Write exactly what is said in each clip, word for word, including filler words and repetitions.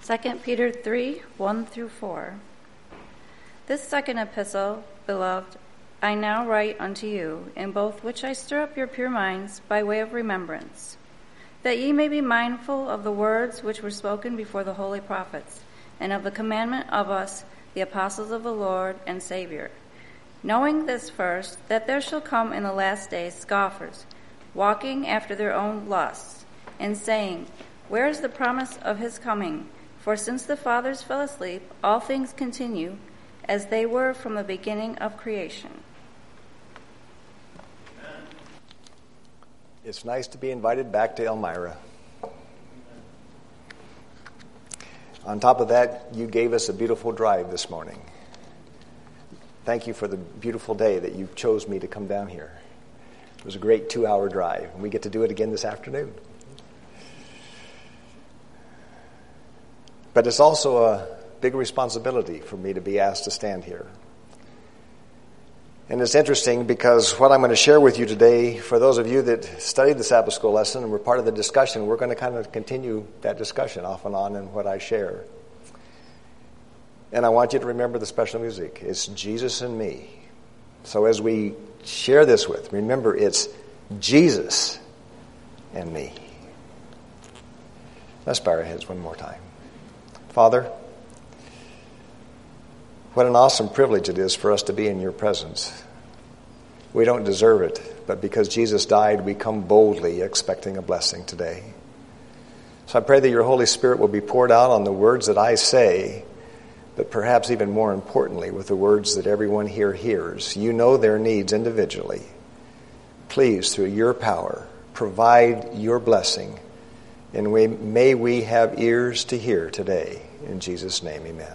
Second Peter three, one through four. This second epistle, beloved, I now write unto you, in both which I stir up your pure minds by way of remembrance, that ye may be mindful of the words which were spoken before the holy prophets, and of the commandment of us, the apostles of the Lord and Savior, knowing this first, that there shall come in the last days scoffers, walking after their own lusts, and saying, Where is the promise of his coming? For since the fathers fell asleep, all things continue as they were from the beginning of creation. It's nice to be invited back to Elmira. On top of that, you gave us a beautiful drive this morning. Thank you for the beautiful day that you chose me to come down here. It was a great two-hour drive, and we get to do it again this afternoon. But it's also a big responsibility for me to be asked to stand here. And it's interesting because what I'm going to share with you today, for those of you that studied the Sabbath School lesson and were part of the discussion, we're going to kind of continue that discussion off and on in what I share. And I want you to remember the special music. It's Jesus and me. So as we share this with, remember it's Jesus and me. Let's bow our heads one more time. Father, what an awesome privilege it is for us to be in your presence. We don't deserve it, but because Jesus died, we come boldly expecting a blessing today. So I pray that your Holy Spirit will be poured out on the words that I say, but perhaps even more importantly, with the words that everyone here hears. You know their needs individually. Please, through your power, provide your blessing, and we, may we have ears to hear today. In Jesus' name, amen.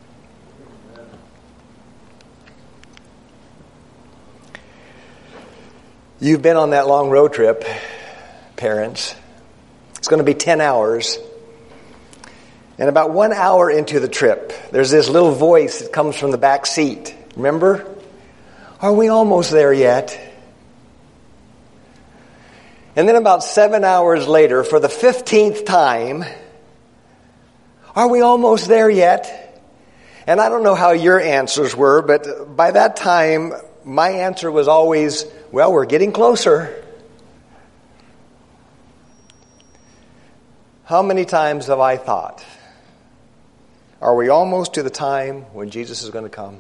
You've been on that long road trip, parents. It's going to be ten hours. And about one hour into the trip, there's this little voice that comes from the back seat. Remember? Are we almost there yet? And then about seven hours later, for the fifteenth time, are we almost there yet? And I don't know how your answers were, but by that time, my answer was always, well, we're getting closer. How many times have I thought, are we almost to the time when Jesus is going to come?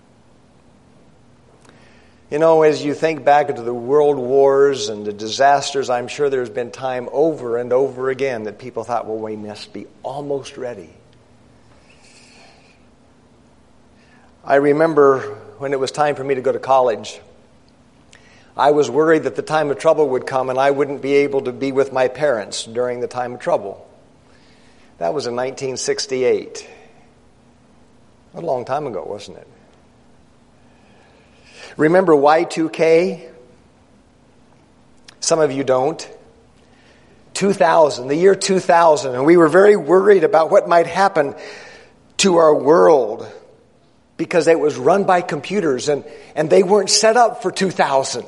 You know, as you think back into the world wars and the disasters, I'm sure there's been time over and over again that people thought, well, we must be almost ready. I remember when it was time for me to go to college, I was worried that the time of trouble would come and I wouldn't be able to be with my parents during the time of trouble. That was in nineteen sixty-eight. A long time ago, wasn't it? Remember Y two K? Some of you don't. two thousand, the year two thousand, and we were very worried about what might happen to our world because it was run by computers and, and they weren't set up for two thousand.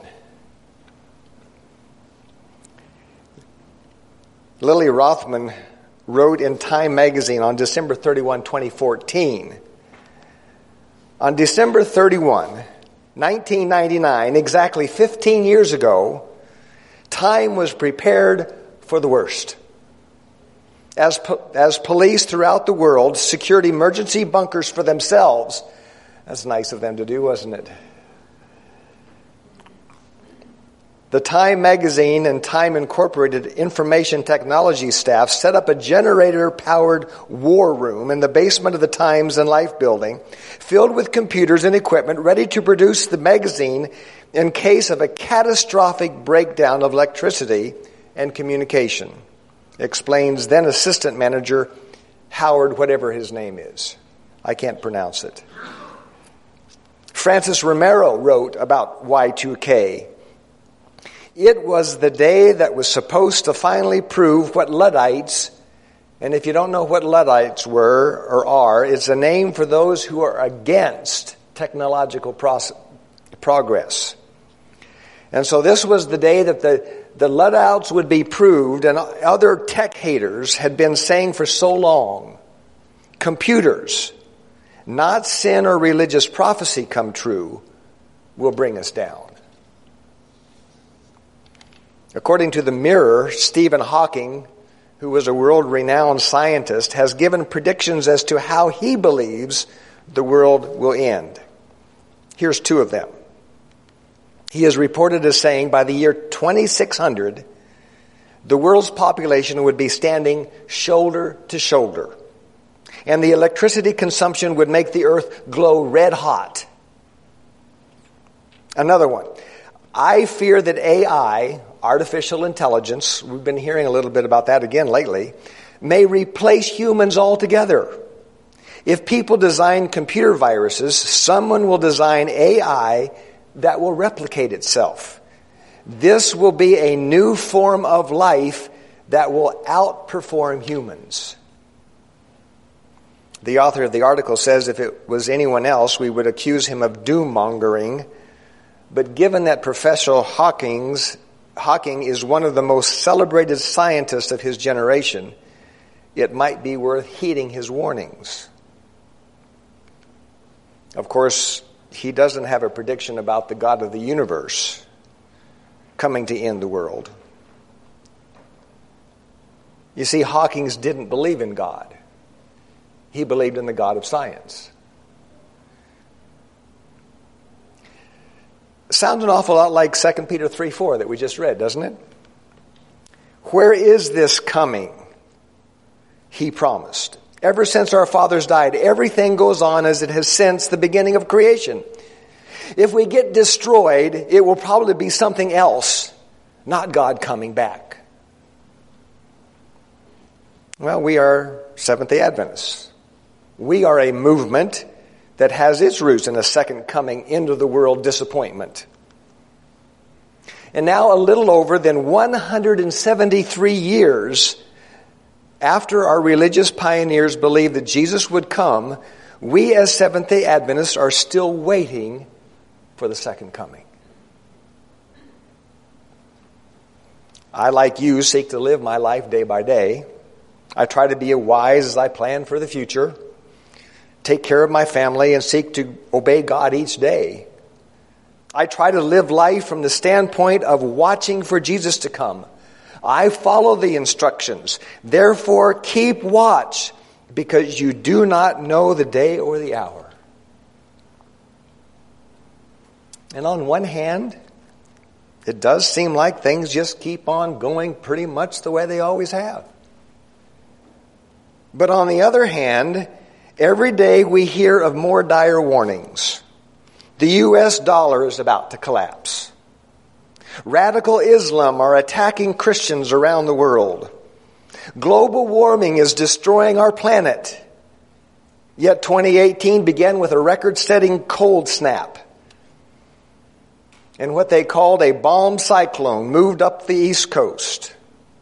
Lily Rothman wrote in Time magazine on December thirty-first, twenty fourteen, on December thirty-first, nineteen ninety-nine, exactly fifteen years ago, Time was prepared for the worst. As, po- as police throughout the world secured emergency bunkers for themselves. That's nice of them to do, wasn't it? The Time magazine and Time Incorporated information technology staff set up a generator-powered war room in the basement of the Times and Life building, filled with computers and equipment ready to produce the magazine in case of a catastrophic breakdown of electricity and communication, explains then assistant manager Howard, whatever his name is. I can't pronounce it. Francis Romero wrote about Y two K. It was the day that was supposed to finally prove what Luddites, and if you don't know what Luddites were or are, it's a name for those who are against technological process, progress. And so this was the day that the, the Luddites would be proved, and other tech haters had been saying for so long computers, not sin or religious prophecy come true, will bring us down. According to the Mirror, Stephen Hawking, who was a world-renowned scientist, has given predictions as to how he believes the world will end. Here's two of them. He is reported as saying by the year twenty-six hundred, the world's population would be standing shoulder to shoulder, and the electricity consumption would make the earth glow red hot. Another one. I fear that A I, artificial intelligence, we've been hearing a little bit about that again lately, may replace humans altogether. If people design computer viruses, someone will design A I that will replicate itself. This will be a new form of life that will outperform humans. The author of the article says if it was anyone else, we would accuse him of doom-mongering. But given that Professor Hawking's, Hawking is one of the most celebrated scientists of his generation, it might be worth heeding his warnings. Of course, he doesn't have a prediction about the God of the universe coming to end the world. You see, Hawkins didn't believe in God. He believed in the God of science. Sounds an awful lot like Second Peter three four that we just read, doesn't it? Where is this coming? He promised. Ever since our fathers died, everything goes on as it has since the beginning of creation. If we get destroyed, it will probably be something else, not God coming back. Well, we are Seventh-day Adventists. We are a movement that has its roots in a second coming into the world disappointment. And now a little over than one hundred seventy-three years after our religious pioneers believed that Jesus would come, we as Seventh-day Adventists are still waiting for the second coming. I, like you, seek to live my life day by day. I try to be as wise as I plan for the future, take care of my family, and seek to obey God each day. I try to live life from the standpoint of watching for Jesus to come. I follow the instructions. Therefore, keep watch, because you do not know the day or the hour. And on one hand, it does seem like things just keep on going pretty much the way they always have. But on the other hand, every day we hear of more dire warnings. The U S dollar is about to collapse. Radical Islam are attacking Christians around the world. Global warming is destroying our planet. Yet twenty eighteen began with a record-setting cold snap. And what they called a bomb cyclone moved up the East Coast.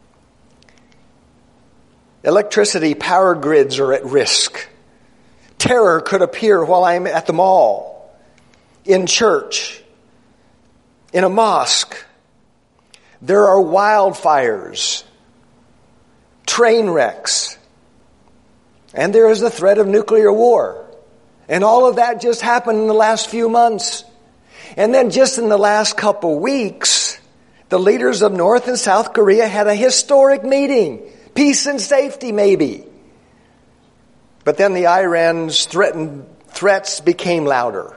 Electricity power grids are at risk. Terror could appear while I'm at the mall, in church, in a mosque. There are wildfires, train wrecks, and there is the threat of nuclear war. And all of that just happened in the last few months. And then just in the last couple weeks, the leaders of North and South Korea had a historic meeting. Peace and safety, maybe. But then the Iran's threatened threats became louder.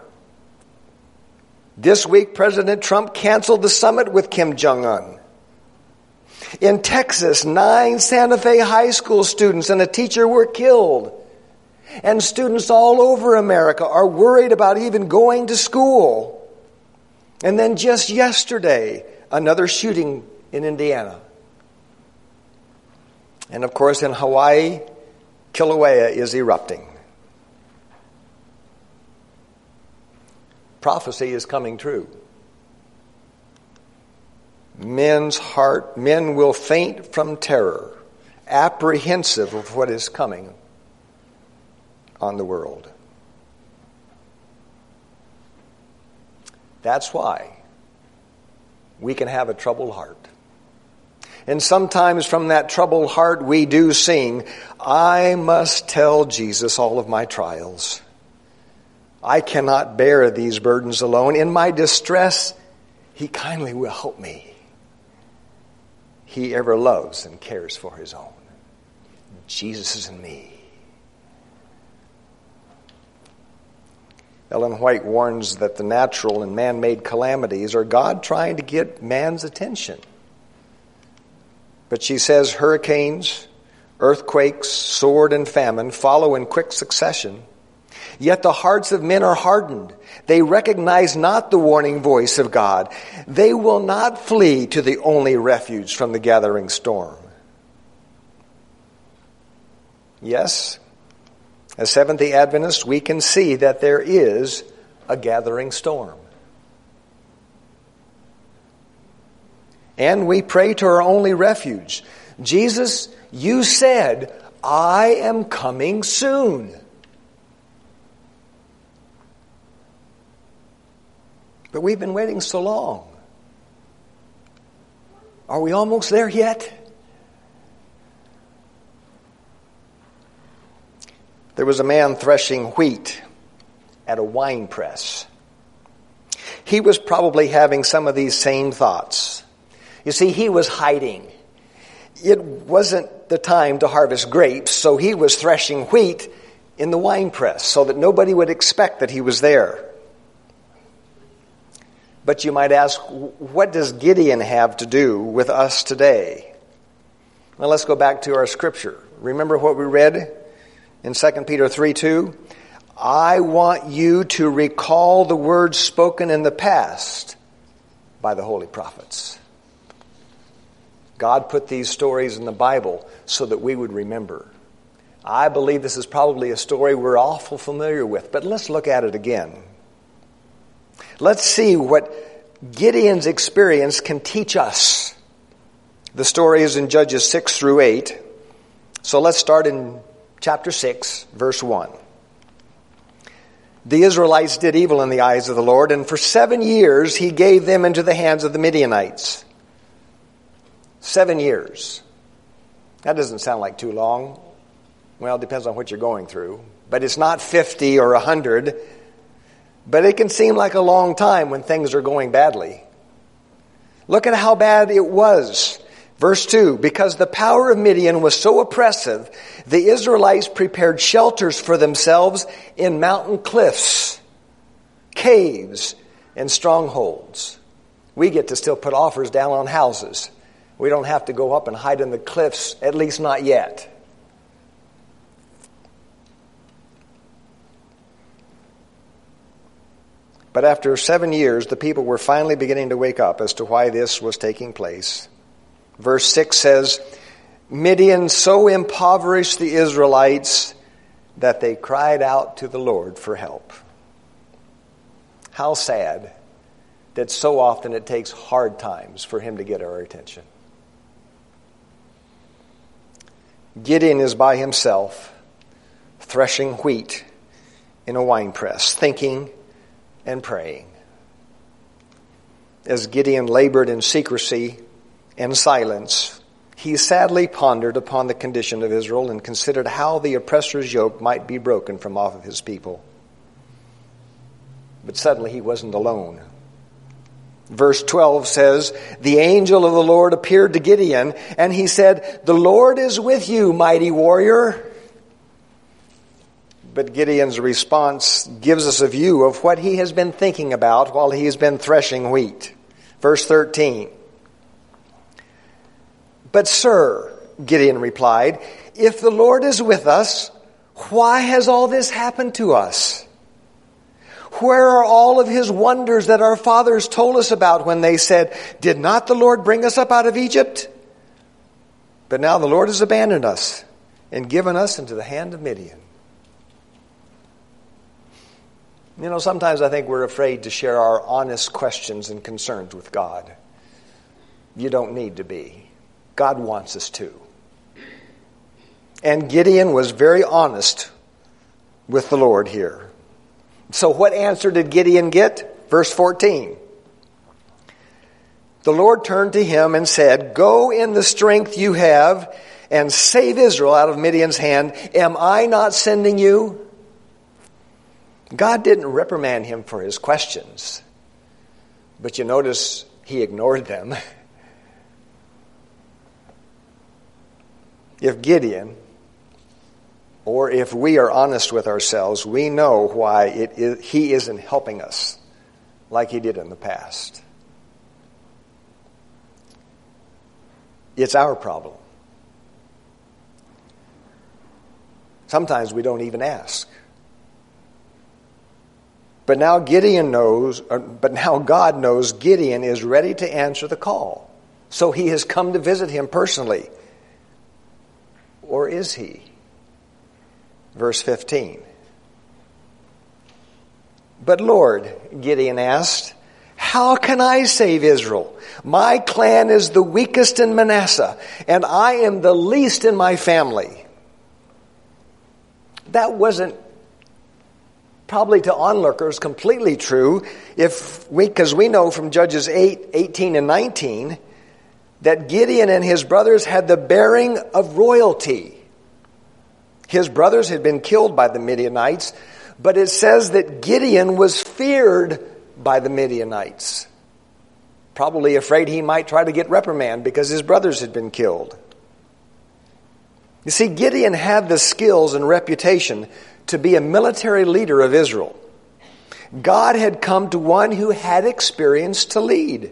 This week, President Trump canceled the summit with Kim Jong-un. In Texas, nine Santa Fe high school students and a teacher were killed. And students all over America are worried about even going to school. And then just yesterday, another shooting in Indiana. And of course, in Hawaii, Kilauea is erupting. Prophecy is coming true. Men's heart, men will faint from terror, apprehensive of what is coming on the world. That's why we can have a troubled heart. And sometimes from that troubled heart we do sing, I must tell Jesus all of my trials. I cannot bear these burdens alone. In my distress, He kindly will help me. He ever loves and cares for His own. Jesus is in me. Ellen White warns that the natural and man-made calamities are God trying to get man's attention. But she says hurricanes, earthquakes, sword, and famine follow in quick succession. Yet the hearts of men are hardened. They recognize not the warning voice of God. They will not flee to the only refuge from the gathering storm. Yes, as Seventh-day Adventists, we can see that there is a gathering storm. And we pray to our only refuge. Jesus, you said, I am coming soon. But we've been waiting so long. Are we almost there yet? There was a man threshing wheat at a wine press. He was probably having some of these same thoughts. You see, he was hiding. It wasn't the time to harvest grapes, so he was threshing wheat in the wine press so that nobody would expect that he was there. But you might ask, what does Gideon have to do with us today? Well, let's go back to our scripture. Remember what we read in Second Peter three two? I want you to recall the words spoken in the past by the holy prophets. God put these stories in the Bible so that we would remember. I believe this is probably a story we're awful familiar with, but let's look at it again. Let's see what Gideon's experience can teach us. The story is in Judges six through eight. So let's start in chapter six, verse one. The Israelites did evil in the eyes of the Lord, and for seven years He gave them into the hands of the Midianites. Seven years. That doesn't sound like too long. Well, it depends on what you're going through. But it's not fifty or one hundred. But it can seem like a long time when things are going badly. Look at how bad it was. Verse two, because the power of Midian was so oppressive, the Israelites prepared shelters for themselves in mountain cliffs, caves, and strongholds. We get to still put offers down on houses. We don't have to go up and hide in the cliffs, at least not yet. But after seven years, the people were finally beginning to wake up as to why this was taking place. Verse six says, Midian so impoverished the Israelites that they cried out to the Lord for help. How sad that so often it takes hard times for Him to get our attention. Gideon is by himself, threshing wheat in a winepress, thinking and praying. As Gideon labored in secrecy and silence, he sadly pondered upon the condition of Israel and considered how the oppressor's yoke might be broken from off of his people. But suddenly he wasn't alone. Verse twelve says, the angel of the Lord appeared to Gideon, and he said, the Lord is with you, mighty warrior. But Gideon's response gives us a view of what he has been thinking about while he has been threshing wheat. Verse thirteen. But sir, Gideon replied, if the Lord is with us, why has all this happened to us? Where are all of His wonders that our fathers told us about when they said, did not the Lord bring us up out of Egypt? But now the Lord has abandoned us and given us into the hand of Midian. You know, sometimes I think we're afraid to share our honest questions and concerns with God. You don't need to be. God wants us to. And Gideon was very honest with the Lord here. So what answer did Gideon get? Verse fourteen. The Lord turned to him and said, "Go in the strength you have and save Israel out of Midian's hand. Am I not sending you?" God didn't reprimand him for his questions, but you notice he ignored them. If Gideon, or if we are honest with ourselves, we know why it is, he isn't helping us like he did in the past. It's our problem. Sometimes we don't even ask. But now Gideon knows, or, but now God knows Gideon is ready to answer the call. So he has come to visit him personally. Or is he? Verse fifteen. "But Lord," Gideon asked, "how can I save Israel? My clan is the weakest in Manasseh, and I am the least in my family." That wasn't probably to onlookers completely true, if we, because we know from Judges eight, eighteen and nineteen, that Gideon and his brothers had the bearing of royalty. His brothers had been killed by the Midianites, but it says that Gideon was feared by the Midianites. Probably afraid he might try to get reprimand because his brothers had been killed. You see, Gideon had the skills and reputation to be a military leader of Israel. God had come to one who had experience to lead.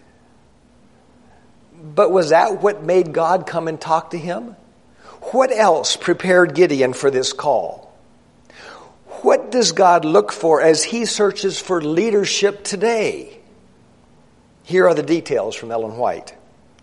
But was that what made God come and talk to him? What else prepared Gideon for this call? What does God look for as he searches for leadership today? Here are the details from Ellen White.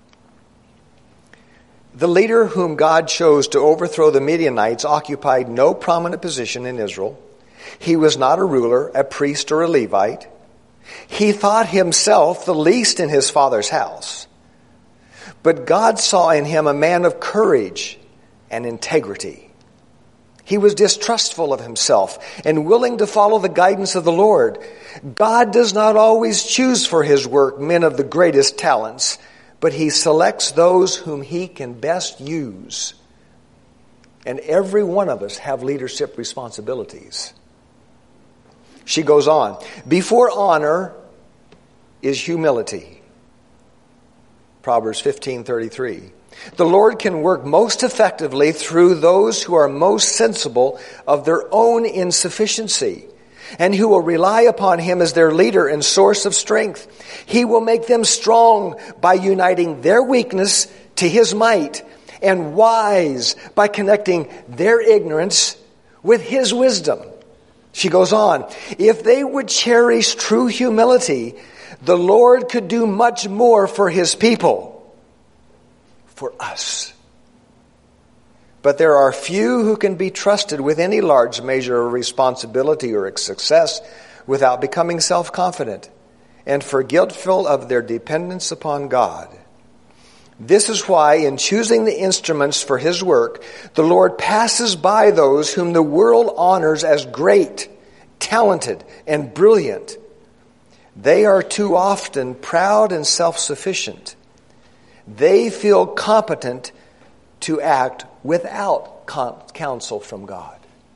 The leader whom God chose to overthrow the Midianites occupied no prominent position in Israel. He was not a ruler, a priest, or a Levite. He thought himself the least in his father's house. But God saw in him a man of courage and integrity. He was distrustful of himself and willing to follow the guidance of the Lord. God does not always choose for his work men of the greatest talents, but he selects those whom he can best use. And every one of us have leadership responsibilities. She goes on, "Before honor is humility." Proverbs fifteen thirty-three. The Lord can work most effectively through those who are most sensible of their own insufficiency and who will rely upon him as their leader and source of strength. He will make them strong by uniting their weakness to his might, and wise by connecting their ignorance with his wisdom. She goes on, "If they would cherish true humility, the Lord could do much more for his people." For us. But there are few who can be trusted with any large measure of responsibility or success without becoming self-confident and forgetful of their dependence upon God. This is why in choosing the instruments for his work, the Lord passes by those whom the world honors as great, talented, and brilliant. They are too often proud and self-sufficient. They feel competent to act without counsel from God.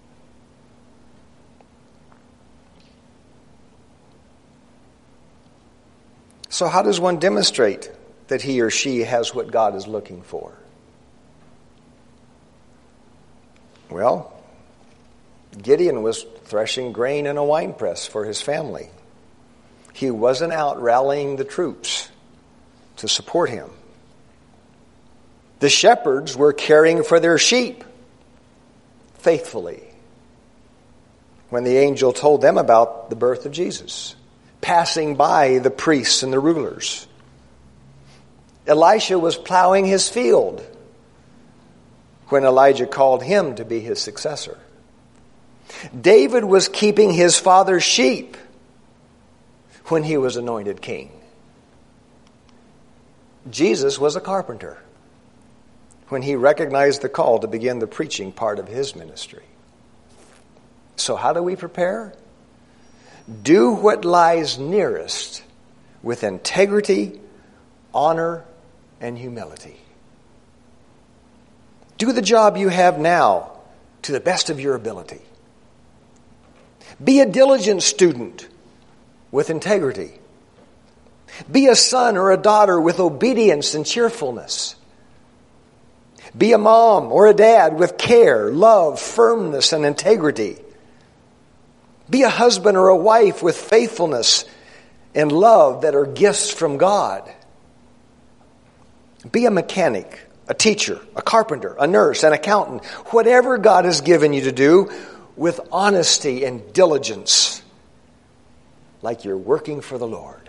So how does one demonstrate that he or she has what God is looking for? Well, Gideon was threshing grain in a winepress for his family. He wasn't out rallying the troops to support him. The shepherds were caring for their sheep faithfully when the angel told them about the birth of Jesus, passing by the priests and the rulers. Elisha was plowing his field when Elijah called him to be his successor. David was keeping his father's sheep when he was anointed king. Jesus was a carpenter when he recognized the call to begin the preaching part of his ministry. So how do we prepare? Do what lies nearest with integrity, honor and humility. Do the job you have now to the best of your ability. Be a diligent student with integrity. Be a son or a daughter with obedience and cheerfulness. Be a mom or a dad with care, love, firmness, and integrity. Be a husband or a wife with faithfulness and love that are gifts from God. Be a mechanic, a teacher, a carpenter, a nurse, an accountant, whatever God has given you to do with honesty and diligence, like you're working for the Lord.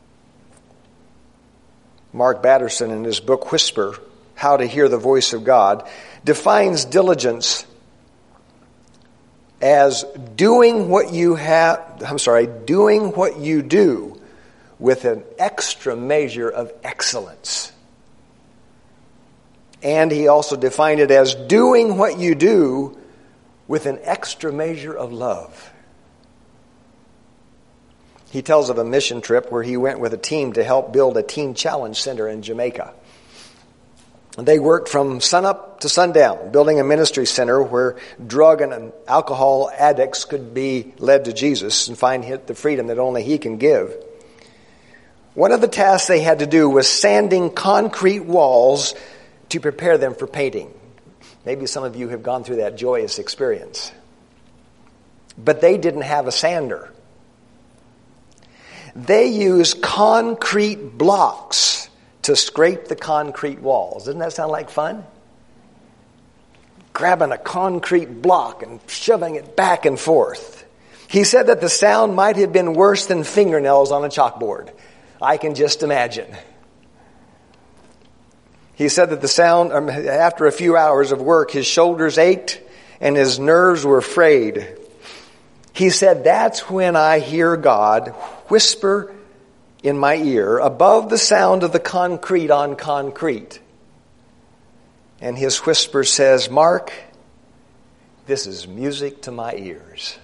Mark Batterson, in his book Whisper, How to Hear the Voice of God, defines diligence as doing what you have, I'm sorry, doing what you do with an extra measure of excellence. And he also defined it as doing what you do with an extra measure of love. He tells of a mission trip where he went with a team to help build a teen challenge center in Jamaica. They worked from sunup to sundown, building a ministry center where drug and alcohol addicts could be led to Jesus and find the freedom that only He can give. One of the tasks they had to do was sanding concrete walls to prepare them for painting. Maybe some of you have gone through that joyous experience. But they didn't have a sander. They used concrete blocks to scrape the concrete walls. Doesn't that sound like fun? Grabbing a concrete block and shoving it back and forth. He said that the sound might have been worse than fingernails on a chalkboard. I can just imagine. He said that the sound, after a few hours of work, his shoulders ached and his nerves were frayed. He said, that's when I hear God whisper in my ear above the sound of the concrete on concrete. And his whisper says, Mark, this is music to my ears.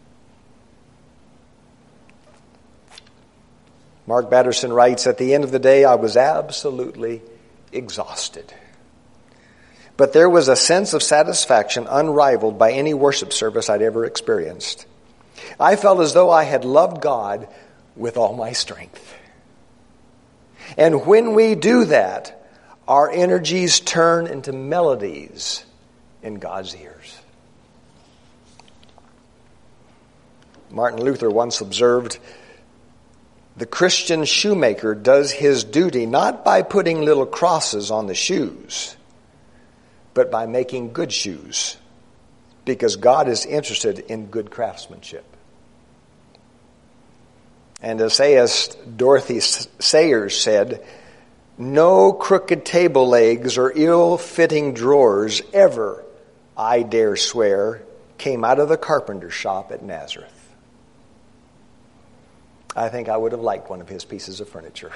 Mark Batterson writes, at the end of the day, I was absolutely exhausted. But there was a sense of satisfaction unrivaled by any worship service I'd ever experienced. I felt as though I had loved God with all my strength. And when we do that, our energies turn into melodies in God's ears. Martin Luther once observed, the Christian shoemaker does his duty not by putting little crosses on the shoes, but by making good shoes, because God is interested in good craftsmanship. And essayist Dorothy Sayers said, no crooked table legs or ill-fitting drawers ever, I dare swear, came out of the carpenter shop at Nazareth. I think I would have liked one of his pieces of furniture.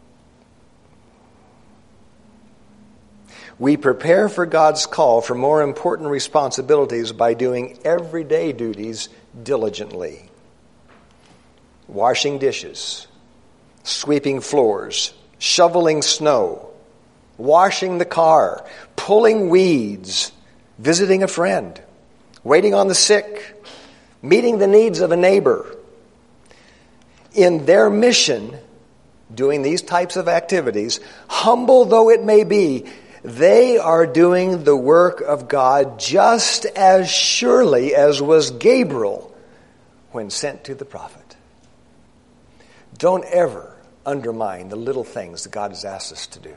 We prepare for God's call for more important responsibilities by doing everyday duties diligently. Washing dishes, sweeping floors, shoveling snow, washing the car, pulling weeds, visiting a friend, waiting on the sick, meeting the needs of a neighbor. In their mission, doing these types of activities, humble though it may be, they are doing the work of God just as surely as was Gabriel when sent to the prophet. Don't ever undermine the little things that God has asked us to do.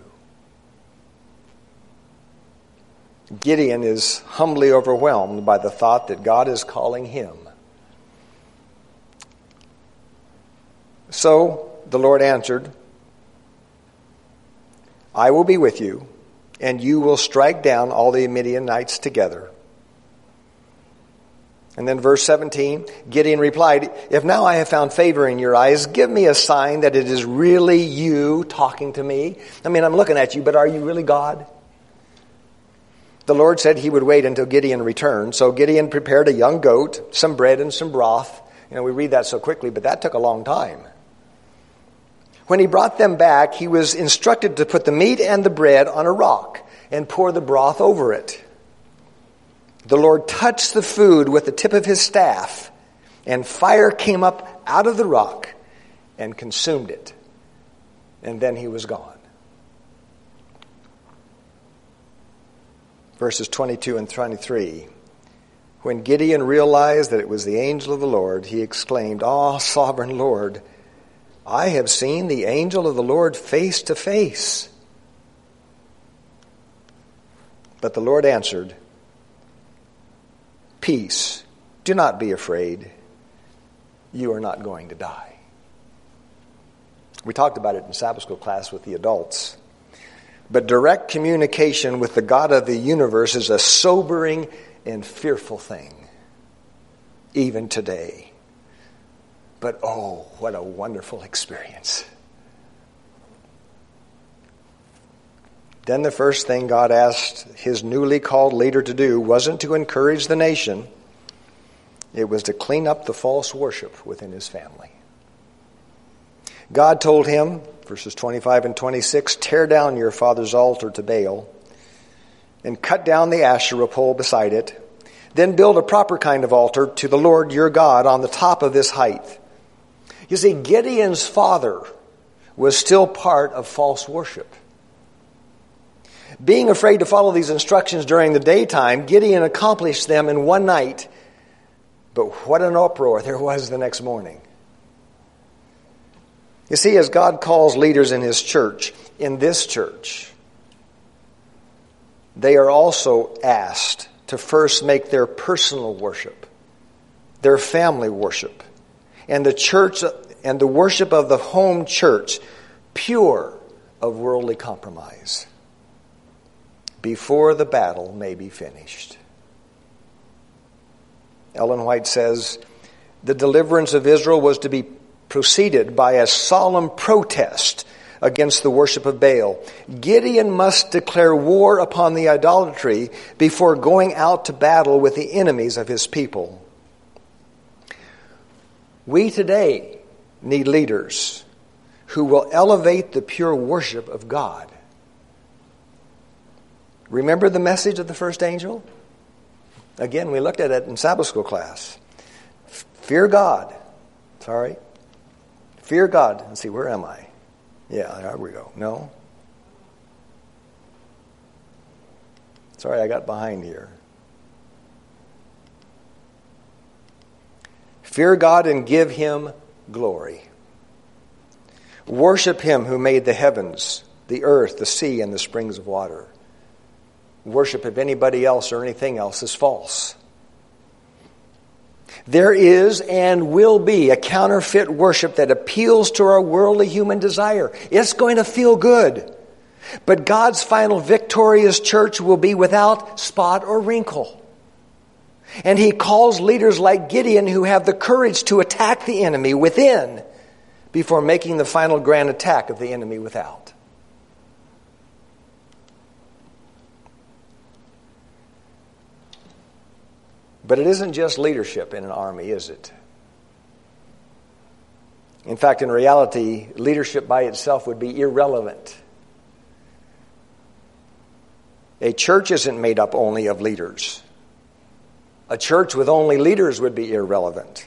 Gideon is humbly overwhelmed by the thought that God is calling him. So the Lord answered, I will be with you, and you will strike down all the Midianites together. And then verse seventeen, Gideon replied, if now I have found favor in your eyes, give me a sign that it is really you talking to me. I mean, I'm looking at you, but are you really God? The Lord said he would wait until Gideon returned. So Gideon prepared a young goat, some bread and some broth. You know, we read that so quickly, but that took a long time. When he brought them back, he was instructed to put the meat and the bread on a rock and pour the broth over it. The Lord touched the food with the tip of his staff, and fire came up out of the rock and consumed it. And then he was gone. Verses twenty-two and twenty-three. When Gideon realized that it was the angel of the Lord, he exclaimed, "Ah, sovereign Lord, I have seen the angel of the Lord face to face." But the Lord answered, "Peace, do not be afraid. You are not going to die." We talked about it in Sabbath school class with the adults. But direct communication with the God of the universe is a sobering and fearful thing, even today. But oh, what a wonderful experience. Then the first thing God asked his newly called leader to do wasn't to encourage the nation. It was to clean up the false worship within his family. God told him, verses twenty-five and twenty-six, "Tear down your father's altar to Baal and cut down the Asherah pole beside it. Then build a proper kind of altar to the Lord your God on the top of this height." You see, Gideon's father was still part of false worship. Being afraid to follow these instructions during the daytime, Gideon accomplished them in one night. But what an uproar there was the next morning. You see, as God calls leaders in his church, in this church, they are also asked to first make their personal worship, their family worship, and the church and the worship of the home church pure of worldly compromise before the battle may be finished. Ellen White says, the deliverance of Israel was to be preceded by a solemn protest against the worship of Baal. Gideon must declare war upon the idolatry before going out to battle with the enemies of his people. We today need leaders who will elevate the pure worship of God. Remember the message of the first angel? Again, we looked at it in Sabbath school class. Fear God. Sorry. Fear God. Let's see, where am I? Yeah, there we go. No? Sorry, I got behind here. Fear God and give him glory. Worship him who made the heavens, the earth, the sea, and the springs of water. Worship of anybody else or anything else is false. There is and will be a counterfeit worship that appeals to our worldly human desire. It's going to feel good. But God's final victorious church will be without spot or wrinkle. And he calls leaders like Gideon who have the courage to attack the enemy within before making the final grand attack of the enemy without. But it isn't just leadership in an army, is it? In fact, in reality, leadership by itself would be irrelevant. A church isn't made up only of leaders. A church with only leaders would be irrelevant.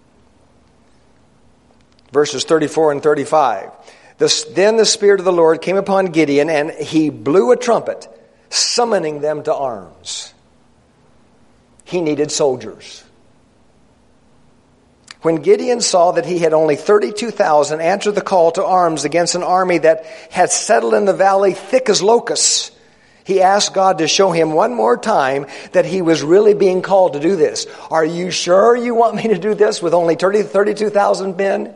Verses thirty-four and thirty-five. This, then the Spirit of the Lord came upon Gideon, and he blew a trumpet, summoning them to arms. He needed soldiers. When Gideon saw that he had only thirty-two thousand answer the call to arms against an army that had settled in the valley thick as locusts, he asked God to show him one more time that he was really being called to do this. Are you sure you want me to do this with only thirty-two thousand men?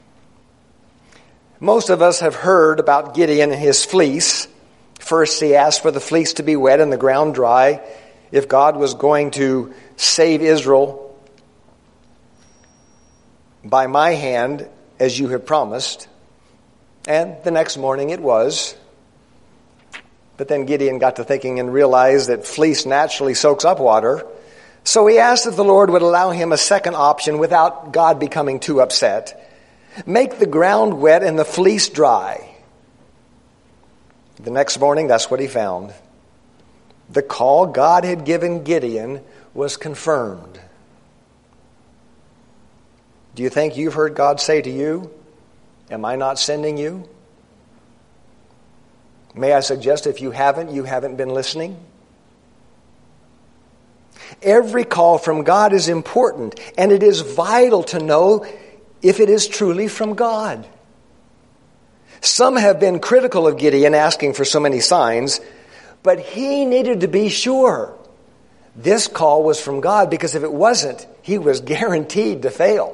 Most of us have heard about Gideon and his fleece. First, he asked for the fleece to be wet and the ground dry if God was going to save Israel by my hand, as you have promised. And the next morning it was. But then Gideon got to thinking and realized that fleece naturally soaks up water. So he asked if the Lord would allow him a second option without God becoming too upset. Make the ground wet and the fleece dry. The next morning, that's what he found. The call God had given Gideon was confirmed. Do you think you've heard God say to you, am I not sending you? May I suggest if you haven't, you haven't been listening? Every call from God is important, and it is vital to know if it is truly from God. Some have been critical of Gideon asking for so many signs, but he needed to be sure this call was from God, because if it wasn't, he was guaranteed to fail.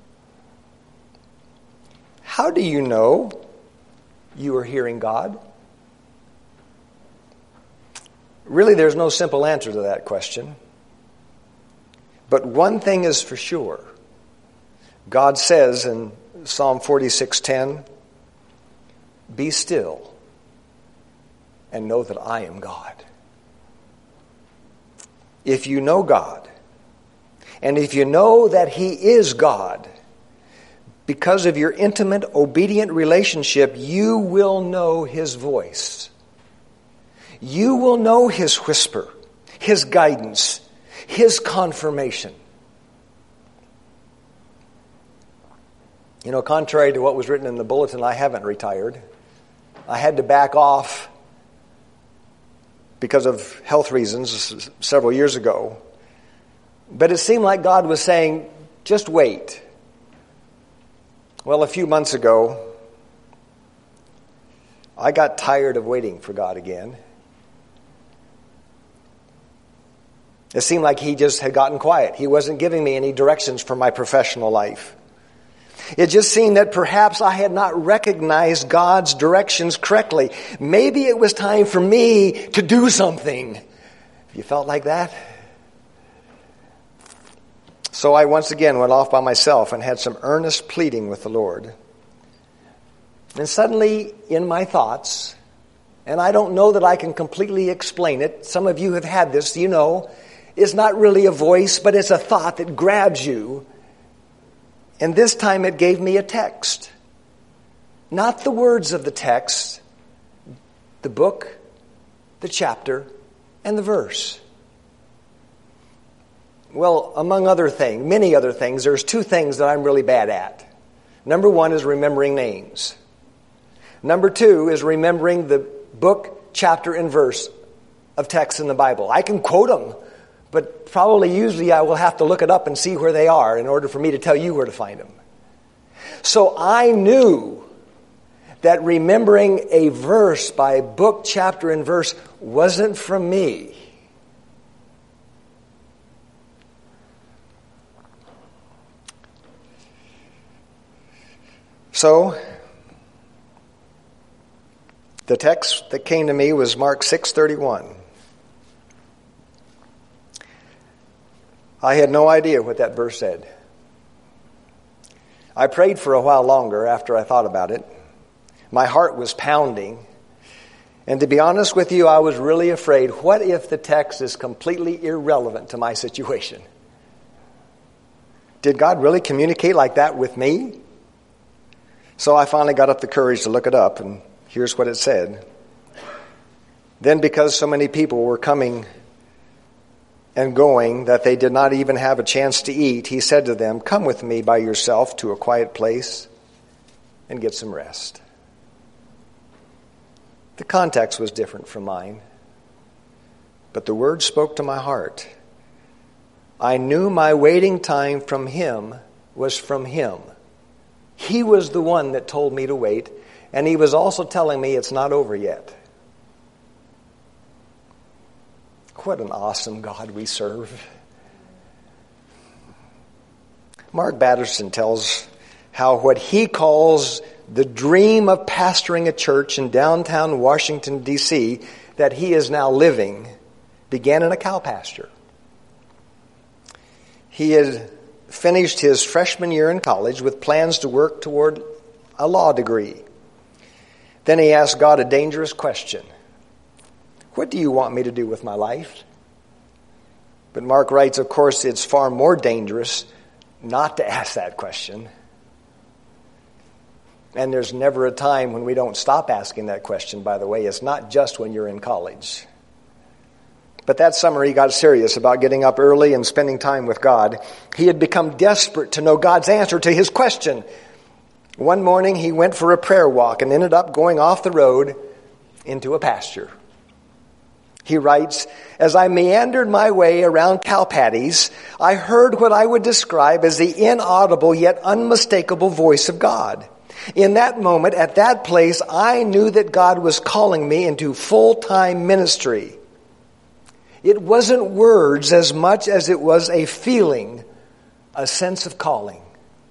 How do you know you are hearing God? Really, there's no simple answer to that question. But one thing is for sure. God says in Psalm forty-six ten, be still and know that I am God. If you know God, and if you know that He is God, because of your intimate, obedient relationship, you will know His voice. You will know His whisper, His guidance, His confirmation. You know, contrary to what was written in the bulletin, I haven't retired. I had to back off because of health reasons several years ago. But it seemed like God was saying, just wait. Well, a few months ago, I got tired of waiting for God again. It seemed like He just had gotten quiet. He wasn't giving me any directions for my professional life. It just seemed that perhaps I had not recognized God's directions correctly. Maybe it was time for me to do something. You felt like that? So I once again went off by myself and had some earnest pleading with the Lord. And suddenly, in my thoughts, and I don't know that I can completely explain it, some of you have had this, you know, it's not really a voice, but it's a thought that grabs you. And this time it gave me a text. Not the words of the text, the book, the chapter, and the verse. Well, among other things, many other things, there's two things that I'm really bad at. Number one is remembering names. Number two is remembering the book, chapter, and verse of text in the Bible. I can quote them, but probably usually I will have to look it up and see where they are in order for me to tell you where to find them. So I knew that remembering a verse by book, chapter, and verse wasn't from me. So, the text that came to me was Mark six thirty-one. I had no idea what that verse said. I prayed for a while longer after I thought about it. My heart was pounding. And to be honest with you, I was really afraid, what if the text is completely irrelevant to my situation? Did God really communicate like that with me? So I finally got up the courage to look it up, and here's what it said. Then, because so many people were coming and going that they did not even have a chance to eat, he said to them, come with me by yourself to a quiet place and get some rest. The context was different from mine, but the word spoke to my heart. I knew my waiting time from him was from him. He was the one that told me to wait, and he was also telling me it's not over yet. What an awesome God we serve. Mark Batterson tells how what he calls the dream of pastoring a church in downtown Washington, D C, that he is now living, began in a cow pasture. He had finished his freshman year in college with plans to work toward a law degree. Then he asked God a dangerous question. What do you want me to do with my life? But Mark writes, of course, it's far more dangerous not to ask that question. And there's never a time when we don't stop asking that question, by the way. It's not just when you're in college. But that summer he got serious about getting up early and spending time with God. He had become desperate to know God's answer to his question. One morning he went for a prayer walk and ended up going off the road into a pasture. He writes, "As I meandered my way around cow patties, I heard what I would describe as the inaudible yet unmistakable voice of God. In that moment, at that place, I knew that God was calling me into full-time ministry. It wasn't words as much as it was a feeling, a sense of calling."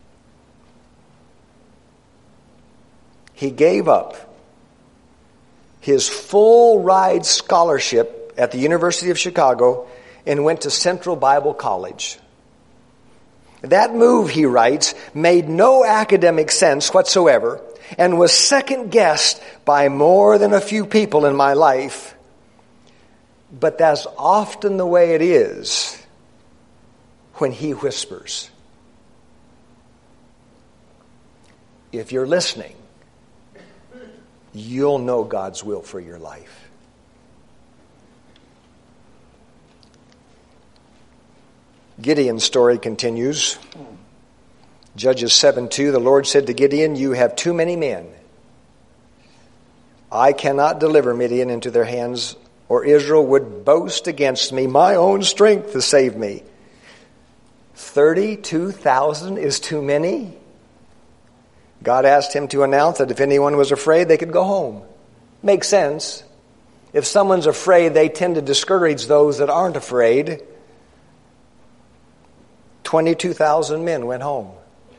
He gave up his full-ride scholarship at the University of Chicago and went to Central Bible College. That move, he writes, made no academic sense whatsoever and was second-guessed by more than a few people in my life. But that's often the way it is when he whispers. If you're listening, you'll know God's will for your life. Gideon's story continues. Judges seven two, the Lord said to Gideon, "You have too many men. I cannot deliver Midian into their hands, or Israel would boast against me my own strength to save me." thirty-two thousand is too many? God asked him to announce that if anyone was afraid, they could go home. Makes sense. If someone's afraid, they tend to discourage those that aren't afraid. twenty-two thousand men went home.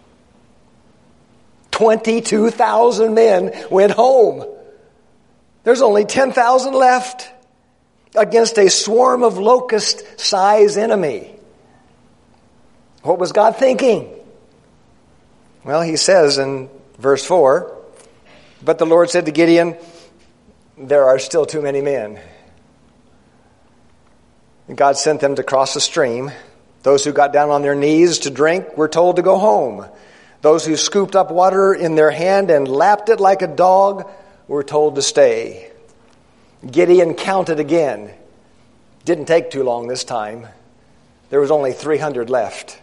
twenty-two thousand men went home. There's only ten thousand left against a swarm of locust-sized enemy. What was God thinking? Well, he says in verse four, "But the Lord said to Gideon, there are still too many men." And God sent them to cross the stream. Those who got down on their knees to drink were told to go home. Those who scooped up water in their hand and lapped it like a dog were told to stay. Gideon counted again. Didn't take too long this time. There was only three hundred left.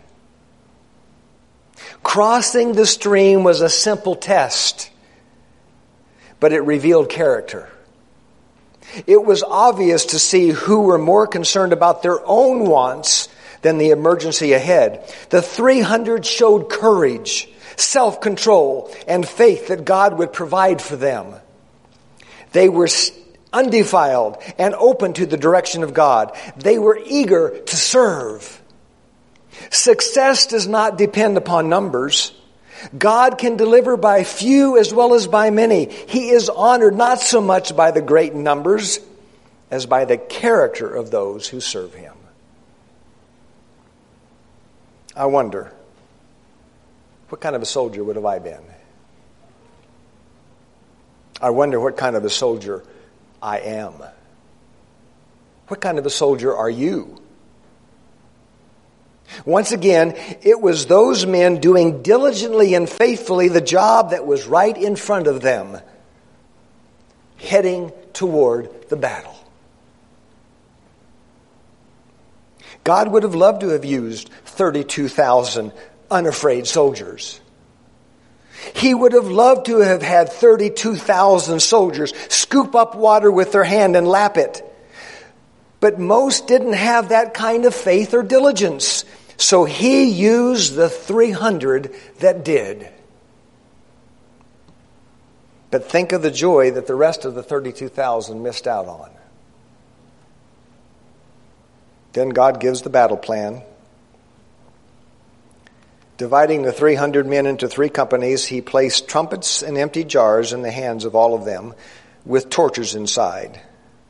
Crossing the stream was a simple test, but it revealed character. It was obvious to see who were more concerned about their own wants than the emergency ahead. The three hundred showed courage, self-control, and faith that God would provide for them. They were undefiled and open to the direction of God. They were eager to serve. Success does not depend upon numbers. God can deliver by few as well as by many. He is honored not so much by the great numbers as by the character of those who serve Him. I wonder, what kind of a soldier would have I been? I wonder what kind of a soldier I am. What kind of a soldier are you? Once again, it was those men doing diligently and faithfully the job that was right in front of them, heading toward the battle. God would have loved to have used thirty-two thousand unafraid soldiers. He would have loved to have had thirty-two thousand soldiers scoop up water with their hand and lap it. But most didn't have that kind of faith or diligence. So He used the three hundred that did. But think of the joy that the rest of the thirty-two thousand missed out on. Then God gives the battle plan. Dividing the three hundred men into three companies, He placed trumpets and empty jars in the hands of all of them with torches inside.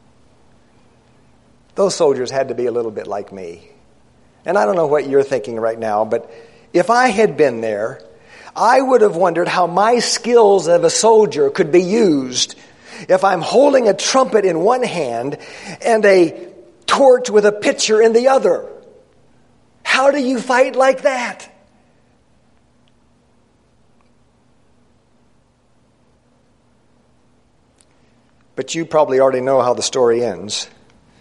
Those soldiers had to be a little bit like me. And I don't know what you're thinking right now, but if I had been there, I would have wondered how my skills of a soldier could be used if I'm holding a trumpet in one hand and a torch with a pitcher in the other. How do you fight like that? But you probably already know how the story ends.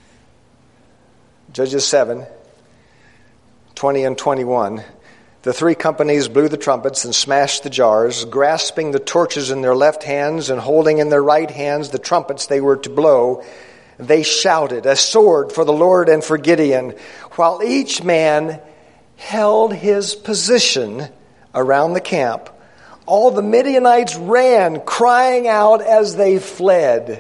Judges seven, twenty and twenty-one. The three companies blew the trumpets and smashed the jars, grasping the torches in their left hands and holding in their right hands the trumpets they were to blow. They shouted, "A sword for the Lord and for Gideon," while each man held his position around the camp. All the Midianites ran, crying out as they fled.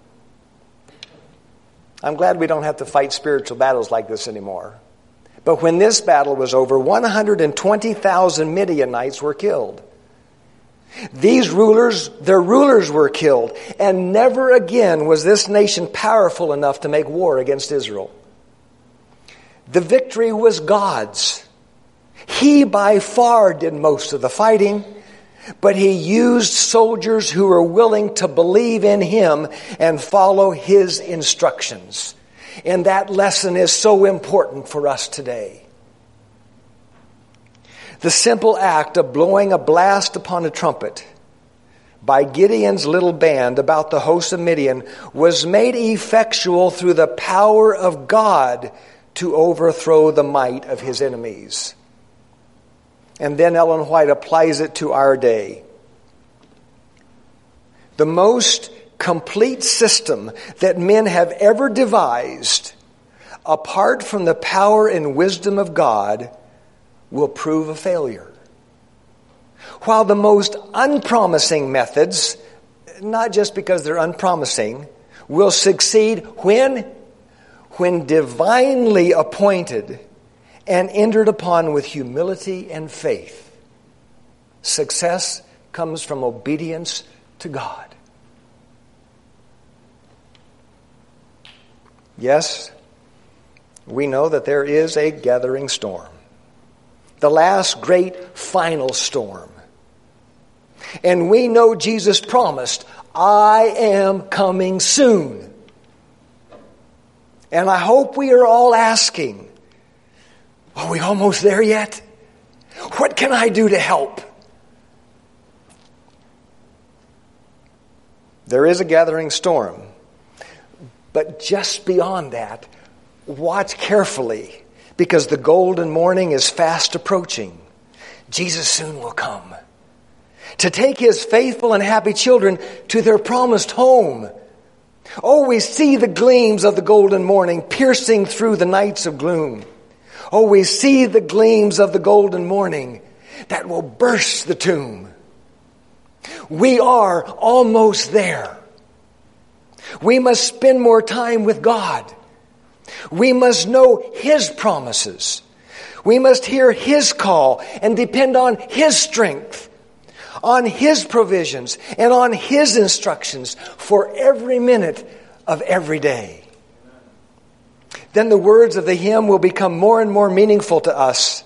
I'm glad we don't have to fight spiritual battles like this anymore. But when this battle was over, one hundred twenty thousand Midianites were killed. These rulers, their rulers were killed, and never again was this nation powerful enough to make war against Israel. The victory was God's. He by far did most of the fighting, but he used soldiers who were willing to believe in him and follow his instructions. And that lesson is so important for us today. The simple act of blowing a blast upon a trumpet by Gideon's little band about the host of Midian was made effectual through the power of God to overthrow the might of his enemies. And then Ellen White applies it to our day. The most complete system that men have ever devised, apart from the power and wisdom of God, will prove a failure. While the most unpromising methods, not just because they're unpromising, will succeed when, when divinely appointed and entered upon with humility and faith. Success comes from obedience to God. Yes, we know that there is a gathering storm. The last great final storm. And we know Jesus promised, "I am coming soon." And I hope we are all asking, are we almost there yet? What can I do to help? There is a gathering storm. But just beyond that, watch carefully, because the golden morning is fast approaching. Jesus soon will come to take his faithful and happy children to their promised home. Oh, we see the gleams of the golden morning piercing through the nights of gloom. Oh, we see the gleams of the golden morning that will burst the tomb. We are almost there. We must spend more time with God. We must know his promises. We must hear his call and depend on his strength, on his provisions, and on his instructions for every minute of every day. Then the words of the hymn will become more and more meaningful to us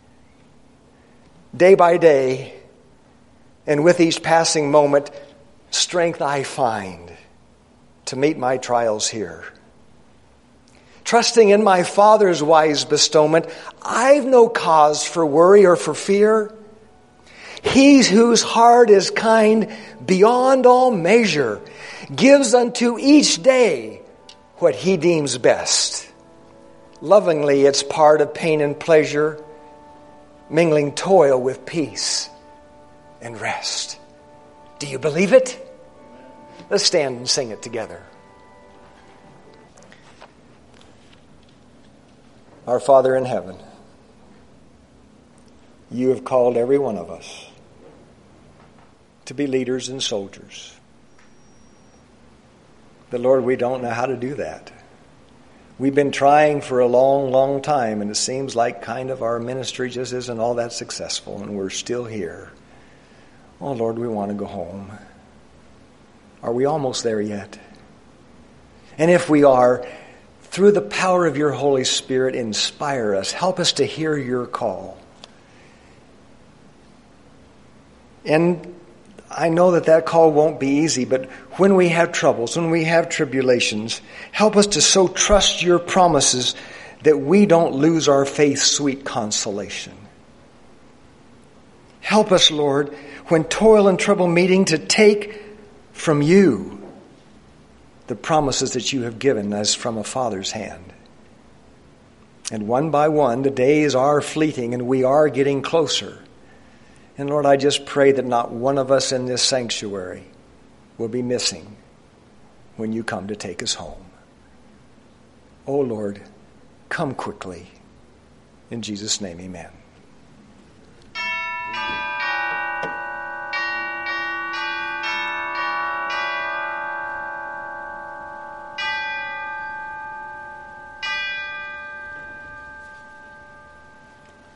day by day. And with each passing moment, strength I find to meet my trials here. Trusting in my Father's wise bestowment, I've no cause for worry or for fear. He whose heart is kind beyond all measure gives unto each day what he deems best. Lovingly, it's part of pain and pleasure, mingling toil with peace and rest. Do you believe it? Let's stand and sing it together. Our Father in heaven, you have called every one of us to be leaders and soldiers. But Lord, we don't know how to do that. We've been trying for a long, long time, and it seems like kind of our ministry just isn't all that successful, and we're still here. Oh Lord, we want to go home. Are we almost there yet? And if we are, through the power of your Holy Spirit, inspire us. Help us to hear your call. And I know that that call won't be easy, but when we have troubles, when we have tribulations, help us to so trust your promises that we don't lose our faith's sweet consolation. Help us, Lord, when toil and trouble meeting, to take from you the promises that you have given as from a father's hand. And one by one, the days are fleeting and we are getting closer. And Lord, I just pray that not one of us in this sanctuary will be missing when you come to take us home. Oh Lord, come quickly. In Jesus' name, amen.